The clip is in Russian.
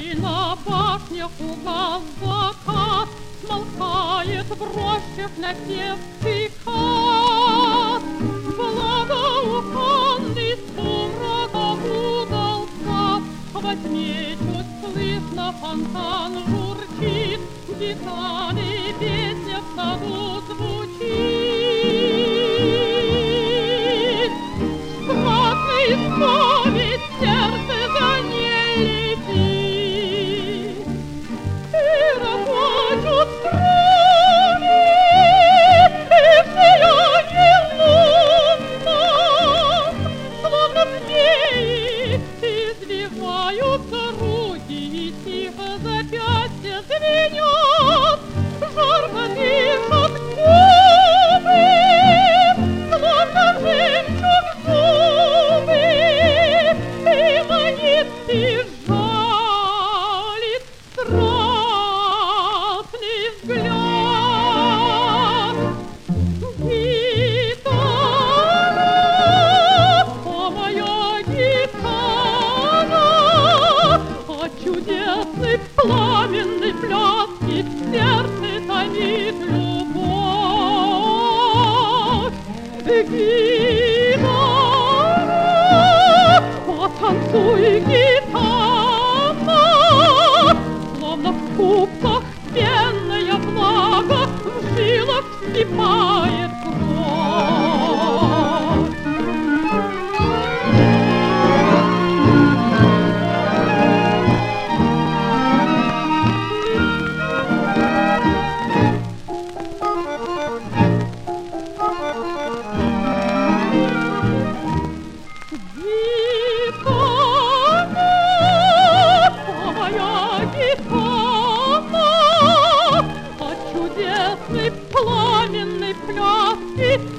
на башнях угас закат, смолкает в рощах напев цикад. Благоуханный сумрака удался, во тьме чуть слышно фонтан журчит, гитары песня в саду звучит. Страстный исповедь сердце за ней летит, и ракочут струны, и в сиянии лунном, словно змеи, извиваются руки, и тихо запястье звенят, жарко дышат губы, словно жемчуг зубы, и манит, и жалит страстный взгляд. Гитара, о моя гитара, от чудесной пламенной пляски сердце томит любовь. Гитара, потанцуй, гитара, словно в кубках пенная влага в жилах вскипает кровь. Пламенной пляски